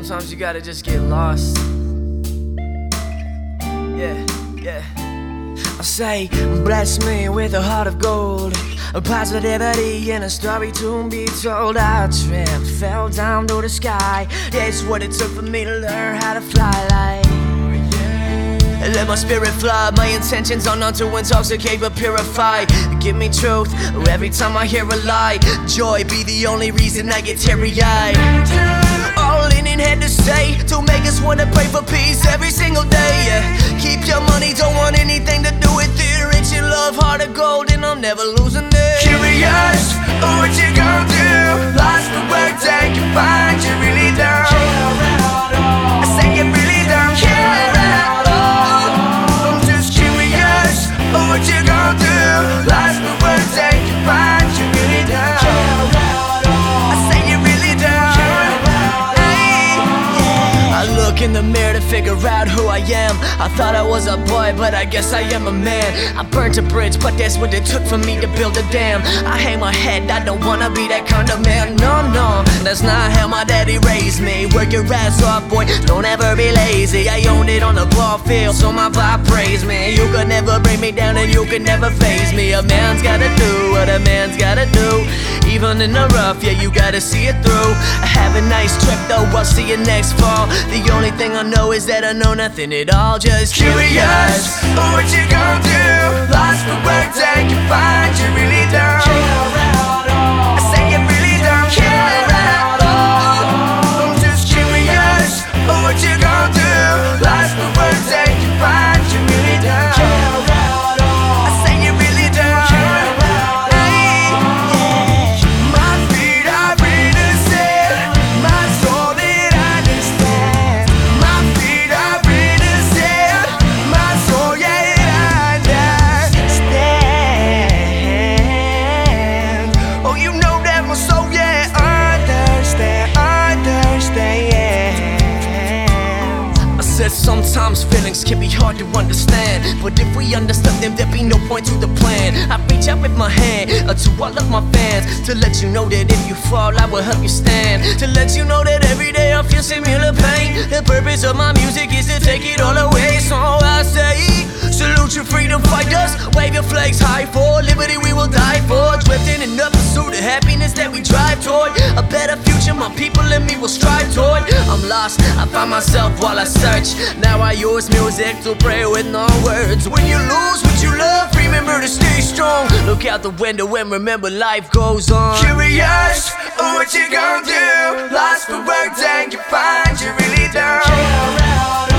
Sometimes you gotta just get lost. Yeah, yeah. I say, bless me with a heart of gold, a positivity and a story to be told. I tripped, fell down to the sky. Yeah, it's what it took for me to learn how to fly like. Let my spirit fly, my intentions are not to intoxicate but purify. Give me truth every time I hear a lie. Joy be the only reason I get teary-eyed. All in had to say to make us wanna pray for peace every single day. Yeah. Keep your money, don't want anything to do with it. Rich in love, heart of gold, and I'm never losing it. Curious, what you gon' do? Lost for work, take you find you really don't. I say you really don't care at all. I'm just curious, what you gon' do? Lost for work, take you find you really don't. I say you really don't. I look in the mirror to figure out who I am. I thought I was a boy, but I guess I am a man. I burnt a bridge, but that's what it took for me to build a dam. I hang my head, I don't wanna be that kind of man. No, no, that's not how my daddy raised me. Work your ass off, boy, don't ever be lazy. I owned it on the ball field, so my pop praised me. You could never bring me down and you could never faze me. A man's gotta do what a man's gotta do. Even in the rough, yeah, you gotta see it through. Have a nice trip though, I'll see you next fall. The only thing I know is that I know nothing at all. Just curious, what you gon' do? Lost for work, take you find you really don't. I say you really don't care at all. I'm just curious, what you gon' do? Lost for work, take you find you really don't. I say you really don't. My feet are innocent, my soul it understands. My feet are innocent, my soul yeah it understands. Oh, you know that my soul yeah understand. I said sometimes feelings can be hard to understand, but if we understood them, there'd be no point to the plan. I reach out with my hand to all of my fans, to let you know that if you fall, I will help you stand. To let you know that every day I feel similar pain. The purpose of my music is to take it all away. So I say, salute your freedom fighters, wave your flags high for liberty we will die for. Drifting in the pursuit of happiness that we drive toward. A better future my people and me will strive toward. I'm lost, I find myself while I search. Now I use music to pray with no words. When you lose what you love, remember to stay strong. Look out the window and remember life goes on. Curious, what you gon' do? Lost for work, take you find you really don't.